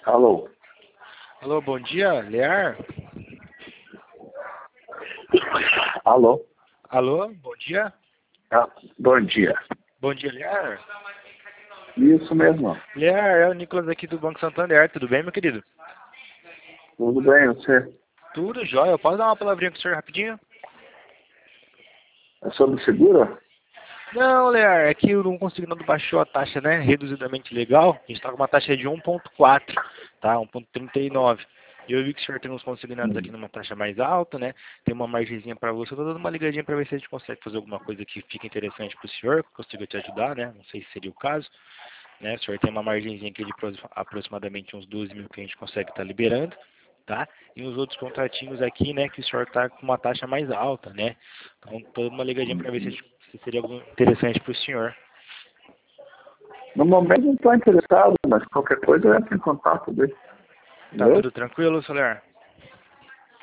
Alô? Alô, bom dia, Lear? Alô? Alô, bom dia? Ah, bom dia. Bom dia, Lear? Isso mesmo. Lear, é o Nicolas aqui do Banco Santander, tudo bem, meu querido? Tudo bem, você? Tudo jóia, eu posso dar uma palavrinha com o senhor rapidinho? É sobre seguro? Não, Lear, é que eu não consegui, não baixou a taxa, né, reduzidamente legal, a gente está com uma taxa de 1,4, tá, 1,39. E eu vi que o senhor tem uns consignados aqui numa taxa mais alta, né? Tem uma margenzinha para você. Eu tô dando uma ligadinha para ver se a gente consegue fazer alguma coisa que fique interessante para o senhor, que consiga te ajudar, né? Não sei se seria o caso. Né? O senhor tem uma margenzinha aqui de aproximadamente uns 12 mil que a gente consegue estar liberando, tá? E os outros contratinhos aqui, né, que o senhor está com uma taxa mais alta, né? Então, tô dando uma ligadinha para ver se seria algo interessante para o senhor. No momento não estou interessado, mas qualquer coisa eu entro em contato dele. Tá Beleza? tudo tranquilo, Soler?